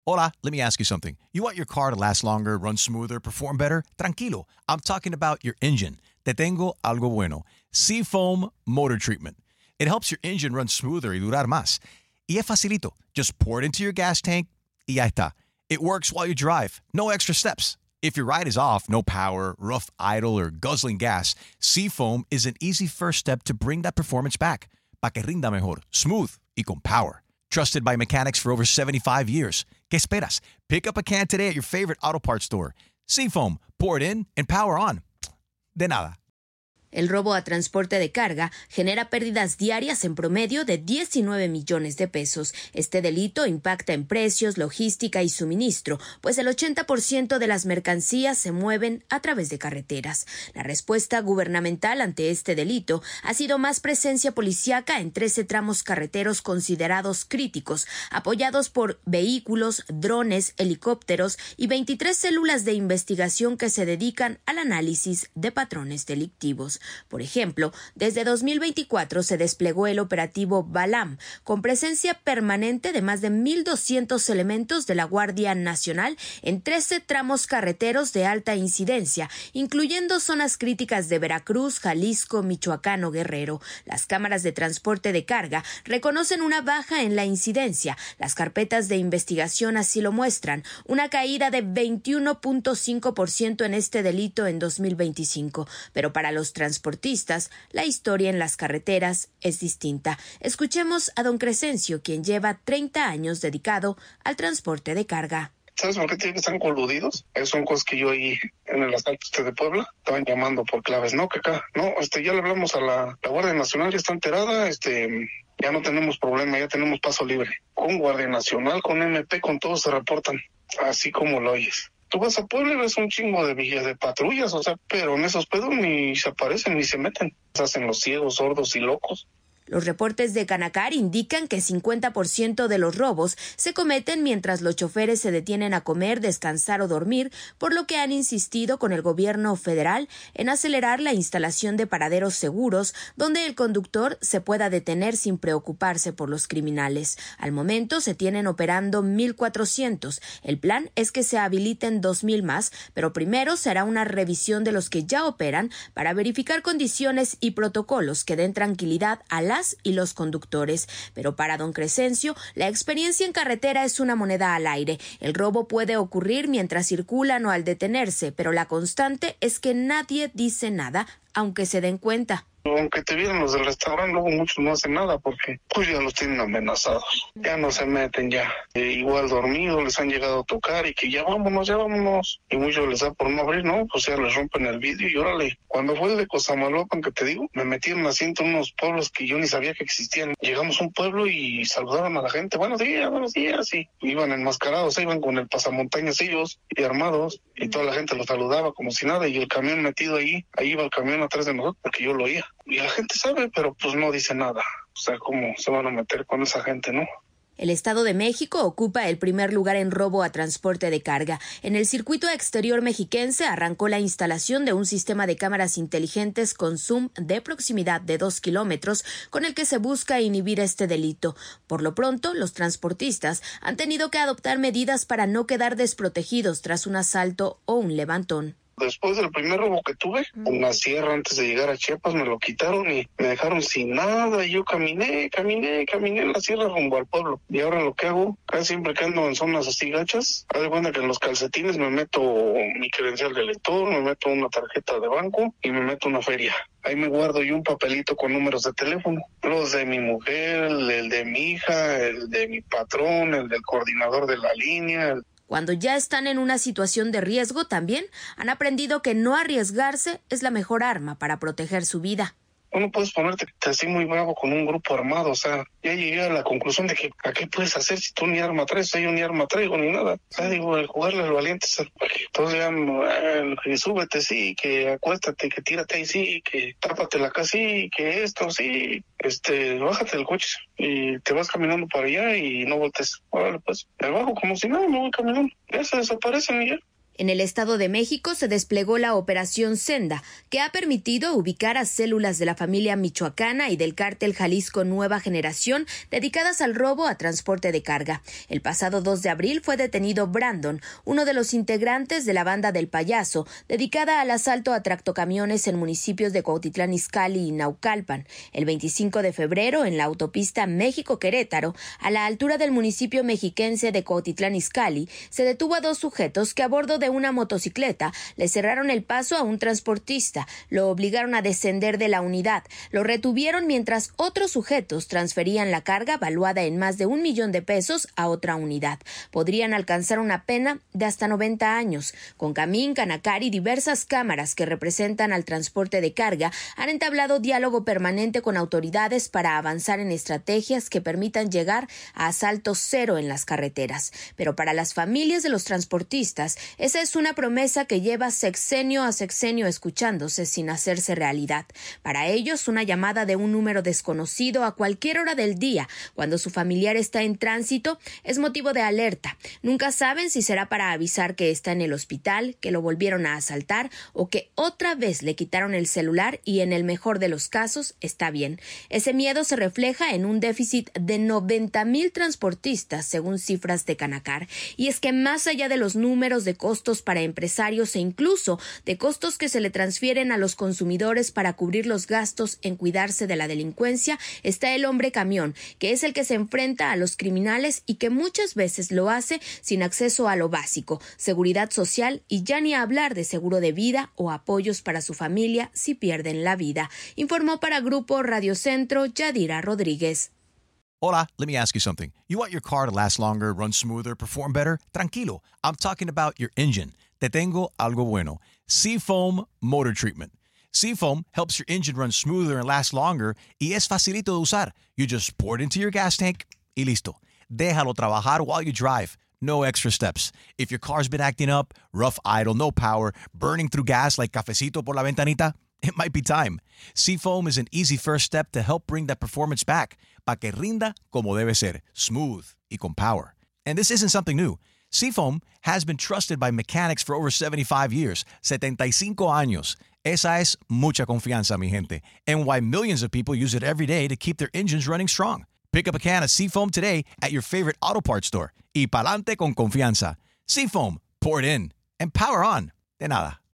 Hola, let me ask you something. You want your car to last longer, run smoother, perform better? Tranquilo. I'm talking about your engine. Te tengo algo bueno. Seafoam Motor Treatment. It helps your engine run smoother y durar más. Y es facilito. Just pour it into your gas tank y ya está. It works while you drive. No extra steps. If your ride is off, no power, rough idle, or guzzling gas, Seafoam is an easy first step to bring that performance back. Pa' que rinda mejor, smooth y con power. Trusted by mechanics for over 75 years. ¿Qué esperas? Pick up a can today at your favorite auto parts store. Seafoam, pour it in and power on. De nada. El robo a transporte de carga genera pérdidas diarias en promedio de 19 millones de pesos. Este delito impacta en precios, logística y suministro, pues el 80% de las mercancías se mueven a través de carreteras. La respuesta gubernamental ante este delito ha sido más presencia policíaca en 13 tramos carreteros considerados críticos, apoyados por vehículos, drones, helicópteros y 23 células de investigación que se dedican al análisis de patrones delictivos. Por ejemplo, desde 2024 se desplegó el operativo Balam, con presencia permanente de más de 1,200 elementos de la Guardia Nacional en 13 tramos carreteros de alta incidencia, incluyendo zonas críticas de Veracruz, Jalisco, Michoacán o Guerrero. Las cámaras de transporte de carga reconocen una baja en la incidencia. Las carpetas de investigación así lo muestran, una caída de 21.5% en este delito en 2025. Pero para los transportistas, la historia en las carreteras es distinta. Escuchemos a don Crescencio, quien lleva 30 años dedicado al transporte de carga. ¿Sabes por qué tienen que estar coludidos? Son cosas que yo ahí en el asalto de Puebla estaban llamando por claves, ¿no? Que acá, no, ya le hablamos a la Guardia Nacional, ya está enterada, ya no tenemos problema, ya tenemos paso libre. Con Guardia Nacional, con MP, con todos se reportan, así como lo oyes. Tú vas a Puebla y ves un chingo de vigías de patrullas, pero en esos pedos ni se aparecen ni se meten. Se hacen los ciegos, sordos y locos. Los reportes de Canacar indican que 50% de los robos se cometen mientras los choferes se detienen a comer, descansar o dormir, por lo que han insistido con el gobierno federal en acelerar la instalación de paraderos seguros donde el conductor se pueda detener sin preocuparse por los criminales. Al momento se tienen operando 1,400. El plan es que se habiliten 2,000 más, pero primero se hará una revisión de los que ya operan para verificar condiciones y protocolos que den tranquilidad a las y los conductores. Pero para don Crescencio, la experiencia en carretera es una moneda al aire. El robo puede ocurrir mientras circulan o al detenerse, pero la constante es que nadie dice nada, aunque se den cuenta. Aunque te vieran los del restaurante, luego muchos no hacen nada porque pues ya los tienen amenazados. Ya no se meten ya. Igual dormidos les han llegado a tocar y que ya vámonos. Y muchos les da por no abrir, ¿no? Pues ya les rompen el vidrio y órale. Cuando fue el de Cosamaloapan que te digo, me metí en un asiento en unos pueblos que yo ni sabía que existían. Llegamos a un pueblo y saludaron a la gente. Buenos días. Y iban enmascarados, iban con el pasamontañas ellos y armados. Y toda la gente los saludaba como si nada. Y el camión metido ahí iba el camión atrás de nosotros porque yo lo oía. Y la gente sabe, pero pues no dice nada. ¿Cómo se van a meter con esa gente, no? El Estado de México ocupa el primer lugar en robo a transporte de carga. En el circuito exterior mexiquense arrancó la instalación de un sistema de cámaras inteligentes con zoom de proximidad de 2 kilómetros con el que se busca inhibir este delito. Por lo pronto, los transportistas han tenido que adoptar medidas para no quedar desprotegidos tras un asalto o un levantón. Después del primer robo que tuve, una sierra antes de llegar a Chiapas, me lo quitaron y me dejaron sin nada. Y yo caminé en la sierra rumbo al pueblo. Y ahora lo que hago, casi siempre que ando en zonas así gachas, haz de cuenta que en los calcetines me meto mi credencial de lector, me meto una tarjeta de banco y me meto una feria. Ahí me guardo yo un papelito con números de teléfono. Los de mi mujer, el de mi hija, el de mi patrón, el del coordinador de la línea. Cuando ya están en una situación de riesgo, también han aprendido que no arriesgarse es la mejor arma para proteger su vida. No puedes ponerte así muy bravo con un grupo armado, ya llegué a la conclusión de que ¿a qué puedes hacer si tú ni arma traes? Yo ni arma traigo ni nada. El jugarle al valiente, entonces ya súbete, sí, que acuéstate, que tírate ahí, sí, que tápate la casa, sí, que esto, sí, bájate del coche y te vas caminando para allá y no voltees. Órale, pues, me bajo como si nada, me voy caminando, ya se desaparecen y ya. En el Estado de México se desplegó la Operación Senda, que ha permitido ubicar a células de la familia michoacana y del cártel Jalisco Nueva Generación dedicadas al robo a transporte de carga. El pasado 2 de abril fue detenido Brandon, uno de los integrantes de la banda del Payaso, dedicada al asalto a tractocamiones en municipios de Cuautitlán Izcalli y Naucalpan. El 25 de febrero, en la autopista México-Querétaro, a la altura del municipio mexiquense de Cuautitlán Izcalli, se detuvo a 2 sujetos que a bordo de una motocicleta le cerraron el paso a un transportista, lo obligaron a descender de la unidad, lo retuvieron mientras otros sujetos transferían la carga valuada en más de $1 millón a otra unidad. Podrían alcanzar una pena de hasta 90 años. Concamín, Canacar y diversas cámaras que representan al transporte de carga han entablado diálogo permanente con autoridades para avanzar en estrategias que permitan llegar a asalto cero en las carreteras. Pero para las familias de los transportistas, esa es una promesa que lleva sexenio a sexenio escuchándose sin hacerse realidad. Para ellos, una llamada de un número desconocido a cualquier hora del día, cuando su familiar está en tránsito, es motivo de alerta. Nunca saben si será para avisar que está en el hospital, que lo volvieron a asaltar o que otra vez le quitaron el celular y en el mejor de los casos está bien. Ese miedo se refleja en un déficit de 90,000 transportistas, según cifras de Canacar. Y es que más allá de los números de costos para empresarios e incluso de costos que se le transfieren a los consumidores para cubrir los gastos en cuidarse de la delincuencia, está el hombre camión, que es el que se enfrenta a los criminales y que muchas veces lo hace sin acceso a lo básico, seguridad social y ya ni hablar de seguro de vida o apoyos para su familia si pierden la vida. Informó para Grupo Radio Centro Yadira Rodríguez. Hola, let me ask you something. You want your car to last longer, run smoother, perform better? Tranquilo, I'm talking about your engine. Te tengo algo bueno. Seafoam Motor Treatment. Seafoam helps your engine run smoother and last longer y es facilito de usar. You just pour it into your gas tank y listo. Déjalo trabajar while you drive. No extra steps. If your car's been acting up, rough idle, no power, burning through gas like cafecito por la ventanita, it might be time. Seafoam is an easy first step to help bring that performance back, pa que rinda como debe ser, smooth y con power. And this isn't something new. Seafoam has been trusted by mechanics for over 75 years, 75 años. Esa es mucha confianza, mi gente, and why millions of people use it every day to keep their engines running strong. Pick up a can of Seafoam today at your favorite auto parts store. Y pa'lante con confianza. Seafoam, pour it in and power on. De nada.